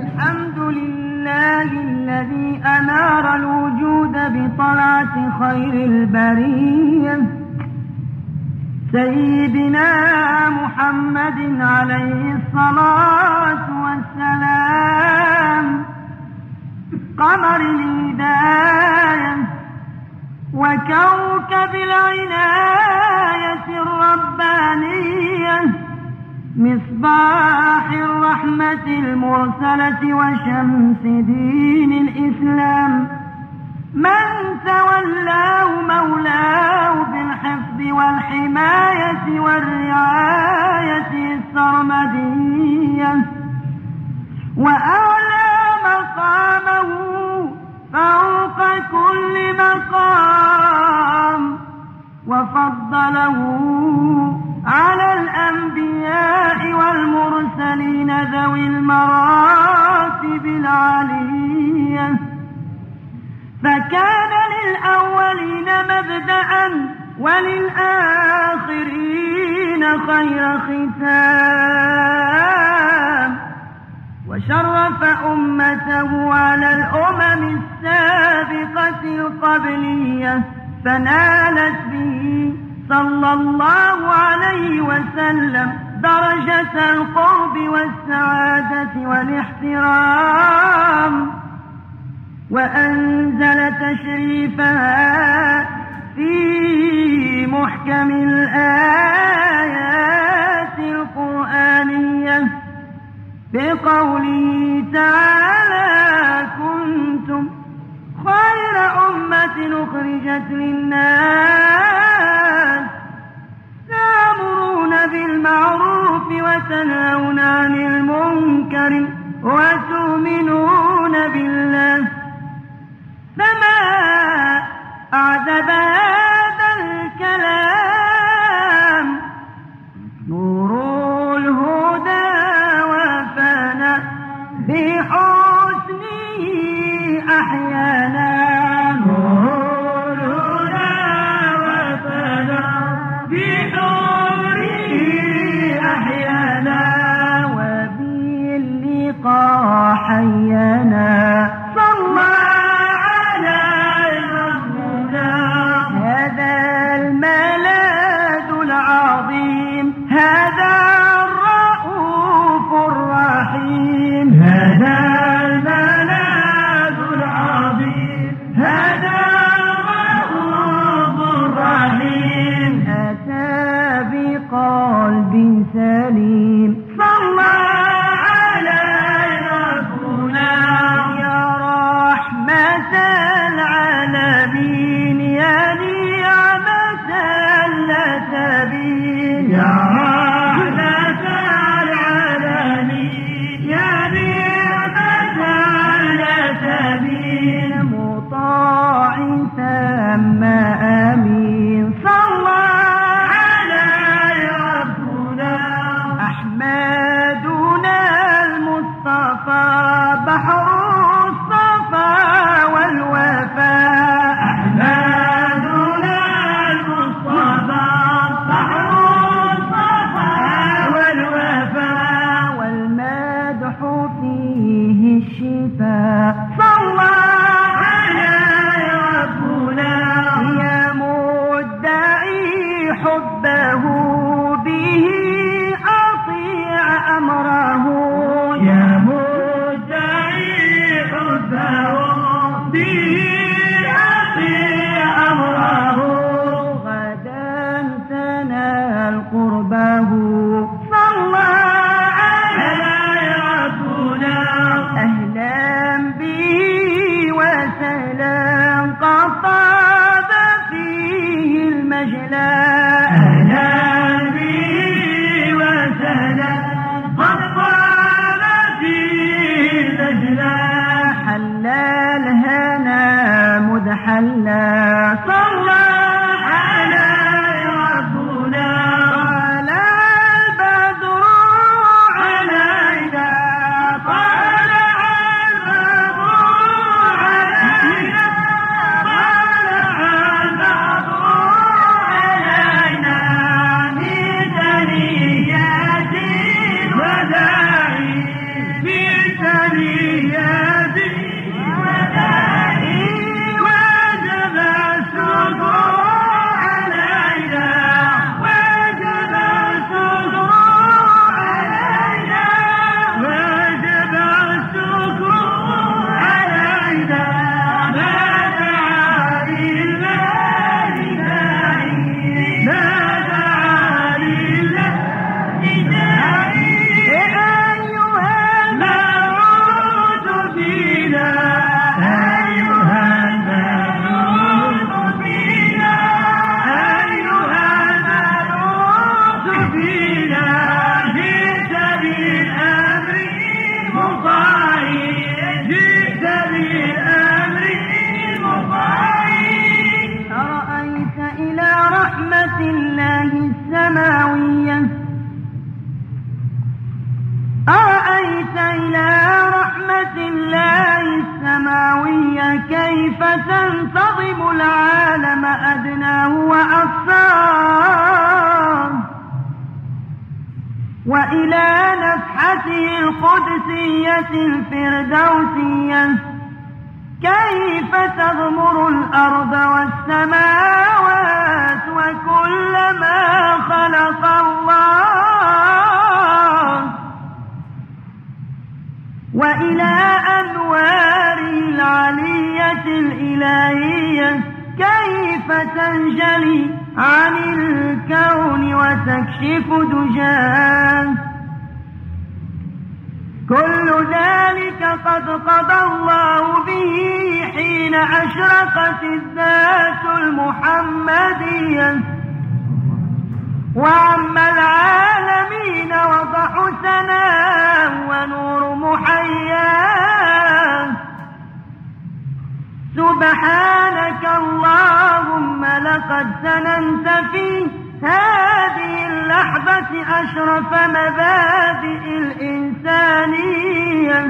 الحمد لله الذي أنار الوجود بطلعة خير البرية سيدنا محمد عليه الصلاة والسلام، قمر الهداية وكوكب العناية الربانية، مصباح الرحمة المرسلة وشمس دين الإسلام، من تولاه مولاه بالحفظ والحماية والرعاية السرمدية، وأعلى مقامه فوق كل مقام، وفضله على الأنبياء والمرسلين ذوي المراتب العالية، فكان للأولين مبدأ وللآخرين خير ختام، وشرف أمته على الأمم السابقة القبلية، فنالت به صلى الله عليه وسلم درجة القرب والسعادة والاحترام، وأنزل تشريفها في محكم الآيات القرآنية بقوله تعالى: كنتم خير أمة أخرجت للناس تأمرون بالمعروف وتنهون عن المنكر وتؤمنون بالله. فما أعذب هذا الكلام، نور الهدى وفانا بحسنه أحيانا، نور الهدى وفانا بنوره أحيانا، وباللقاء حيانا، صلى على ربنا هذا الملاذ العظيم، هذا الرؤوف الرحيم، هذا الملاذ العظيم، هذا الرؤوف الرحيم، أتى بقلب سليم، صلى على ربنا يا رحمة العالمين، يا نعمة التبين، يا رحمة العالمين، يا نعمة التبين، مطاع ثم أمين، صلى على ربنا أحمدنا المصطفى بحر الصفا والوفاء، أحمدنا المصطفى بحر الصفا والوفاء، والمدح فيه الشفاء، صلى على ربنا يا مدعي حبه به أطيع أمره، يا مدعي حبه به أطيع أمره، غدا تنال قربه، صلى على ربنا أهلا به أرأيت إلى رحمة الله السماوية كيف تنتظم العالم أدناه وأقصاه، وإلى نفحته القدسية الفردوسية كيف تغمر الأرض والسماوات وكل ما خلق الله، وإلى أنواره العلية الإلهية كيف تنجلي عن الكون وتكشف دجاه. كل ذلك قد قضى الله به حين أشرقت الذات المحمدية وعم العالمين وضح سناه ونور محياه. سبحانك اللهم لقد سننت في هذه اللحظة أشرف مبادئ الإنسانية،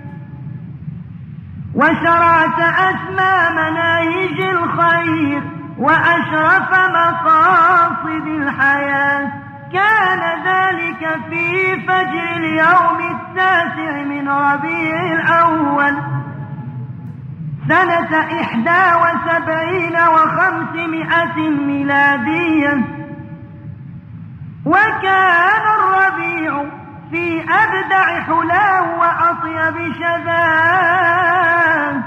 وشرعت أسمى مناهج الخير وأشرف مقاصد الحياة. كان ذلك في فجر اليوم 9 من ربيع الأول سنة 71 و500 ميلادية، وكان الربيع في أبدع حلاه وأطيب شذاه،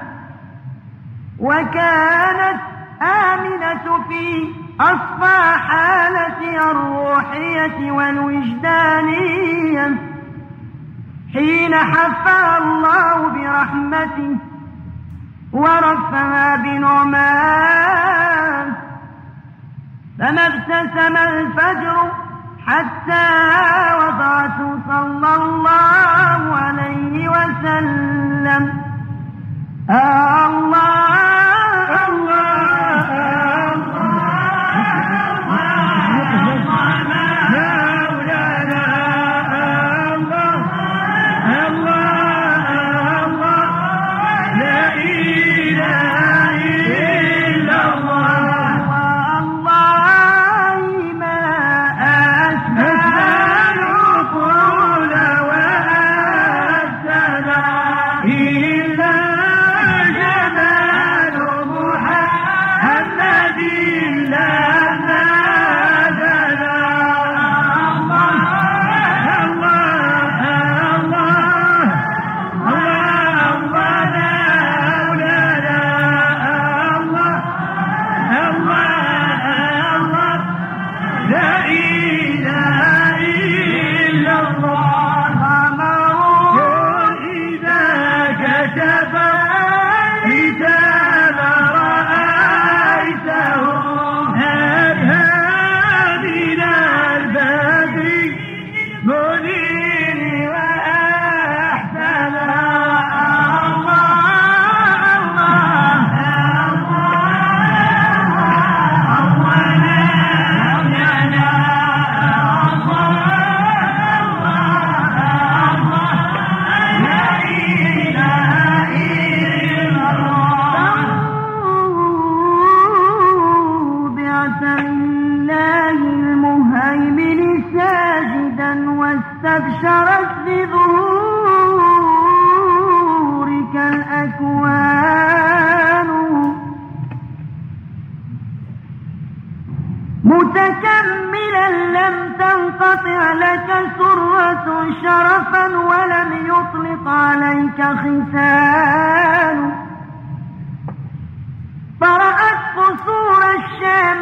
وكانت آمنة في أصفى حالتها الروحية والوجدانية حين حفها الله برحمته ورفها بنعمان. فما ابتسم الفجر حتى وضعته صلى الله عليه وسلم. كتاب عليك خسان طرأت قصور الشام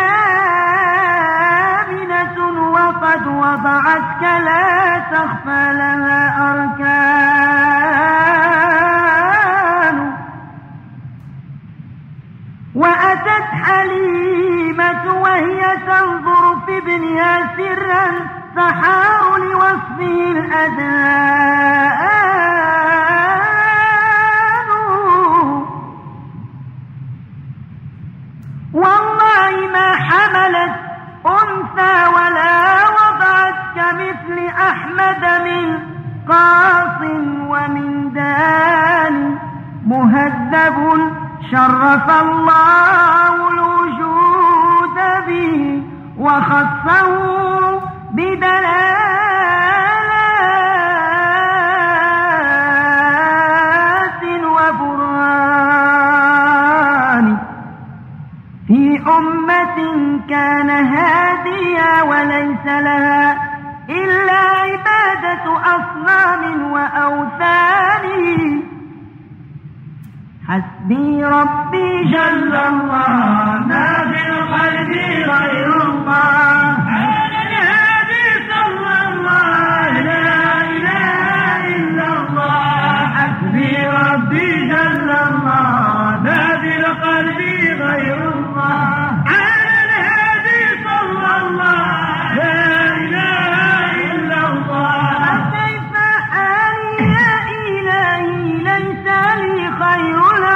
آمنة وقد وضعتك لا تخفى لها أركان وأتت حليمة وهي تنظر في ابنها سرا سحار لوصفه الأذان والله ما حملت أنثى ولا وضعت كمثل أحمد من قاص ومن دان مهذب شرف الله الوجود به وخصه بدلالات وبرهان في أمة كان هاديا وليس لها إلا عبادة أصنام وأوثان حسبي ربي جل الله ما في القلب غير الله على الهادي صلى الله لا إله إلا الله حسبي ربي جل الله ما في القلب غير الله على الهادي صلى الله لا إله إلا الله كيف حالي يا إلهي ليس لي خير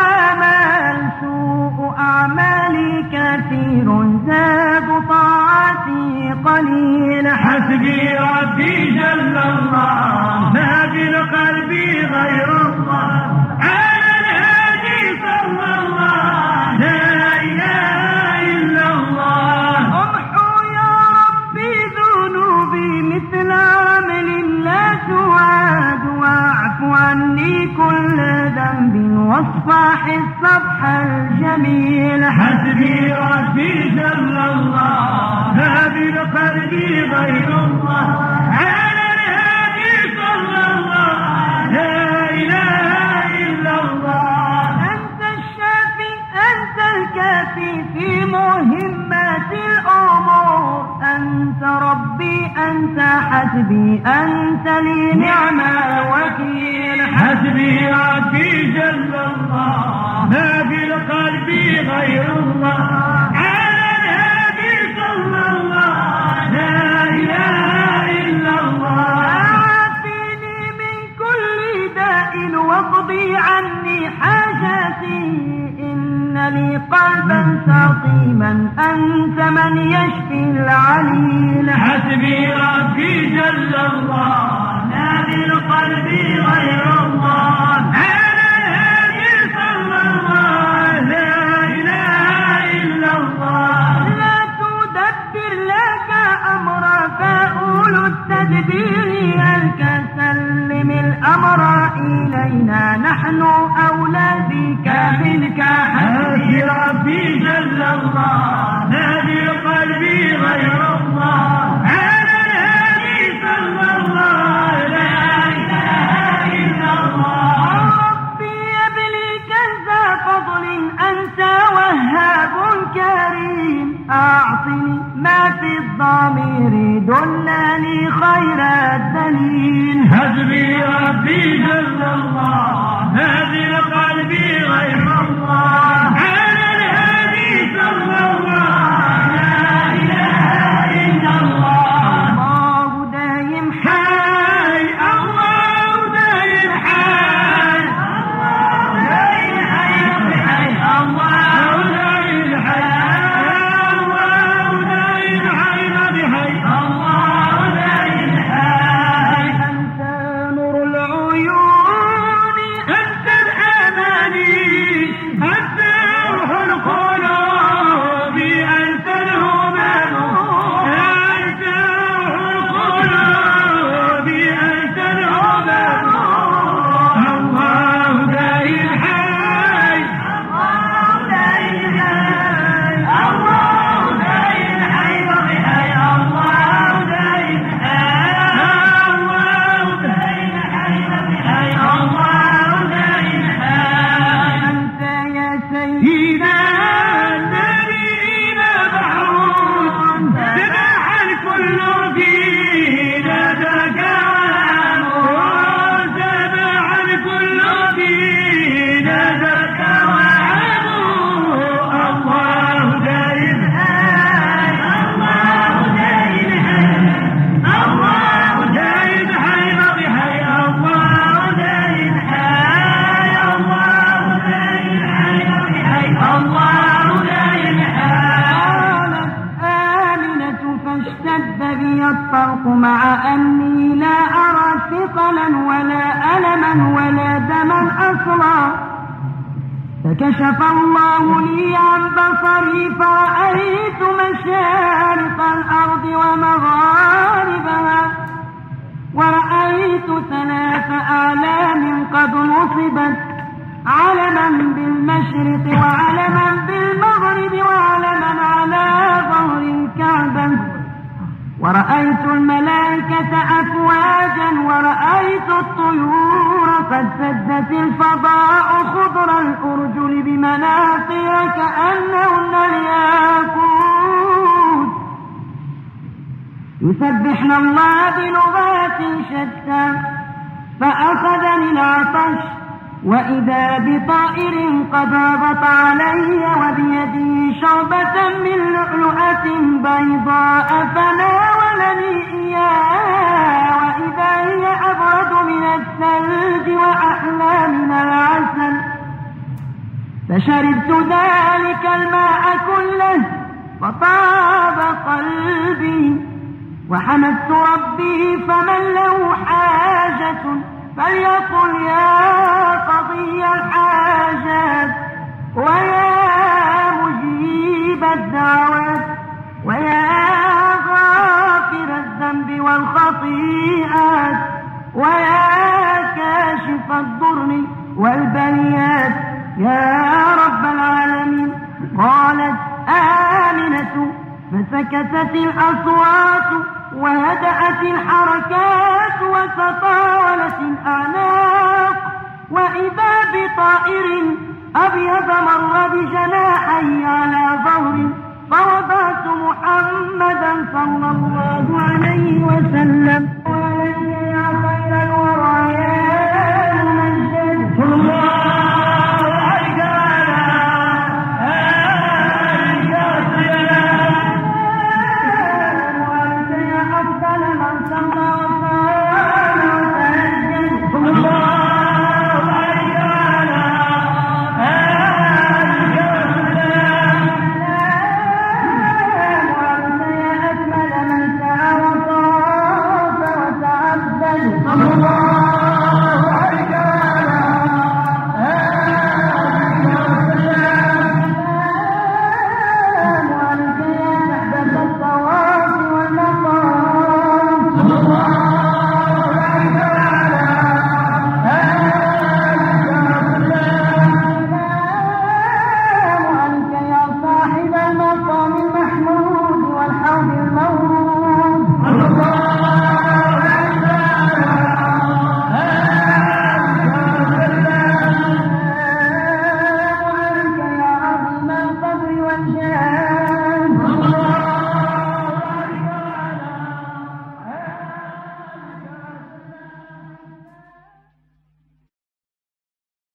أعمالي كثير زاد طاعتي قليل حسبي ربي جل الله ما في القلب غير الله على الهادي صلى الله لا إله إلا الله امحو يا ربي ذنوبي مثل رمل لا تعاد واعف عني كل ذنب واصفح الصفح الجميل حسبي ربي جل الله ما بالقلب غير الله على الهادي صلى الله لا إله إلا الله أنت الشافي أنت الكافي في مهمات الأمور أنت ربي أنت حسبي أنت لي نعم الوكيل حسبي ربي جل الله ما في القلب غير الله على الهادي صلى الله لا إله إلا الله عافيني من كل داء واقضي عني حاجاتي إن لي قلبا سقيما أنت من يشفي العليل حسبي ربي جل الله ما في القلب غير الله على الهادي صلى الله لا إله إلا الله لا تدبر لك أمرا فأولو التدبير هلك سلم الأمر إلينا نحن أولى بك منك حسبي ربي جل الله ما في قلبي غير الله على الهادي صلى الله لا إله إلا الله ربي يبلي كنز فضل أنت وهاب كريم أعطني ما في الضمير دلني خير الدليل حسبي ربي جل الله ما في قلبي غير الله على الهادي صلى الله لا إله إلا الله الله دايم حي الله دايم حي الله دايم حي الله دايم حي الله دايم حي الله دايم حي أنت ربي ناداك وعبوا الله دايم حي الله دايم حي الله دايم حي ربي حي الله دايم حي الله دايم حي ربي حي الله دايم حي. قالت آمنة فاشتد بي الطرق مع أني لا أرى ثقلا ولا ألما ولا دما أصلا، فكشف الله لي عن بصري فرأيت مشارق الأرض ومغاربها، ورأيت 3 أعلام قد نصبت، علما بالمشرق وعلما بالمغرب وعلما على ظهر الكعبة، ورأيت الملائكة أفواجا، ورأيت الطيور قد سدت الفضاء خضر الأرجل بمناقر كأنهن الياقوت، يسبحن الله بلغات شتى. فأخذني العطش وإذا بطائر قد هبط علي وبيده شربة من لؤلؤة بيضاء فناولني إياها، وإذا هي أبرد من الثلج وأحلى من العسل، فشربت ذلك الماء كله فطاب قلبي، وحمدت ربي. فمن له حاجة فليقل يا قضي الحاجات ويا مجيب الدعوات ويا غافر الذنب والخطيئات ويا كاشف الضر والبليات يا رب العالمين. قالت آمنة فسكتت الأصوات وهدأت الحركات وتطاولت الأعناق، وإذا بطائر أبيض مر بجناحي على ظهري، فوضعت محمدا صلى الله عليه وسلم. وعلي يا خير الورى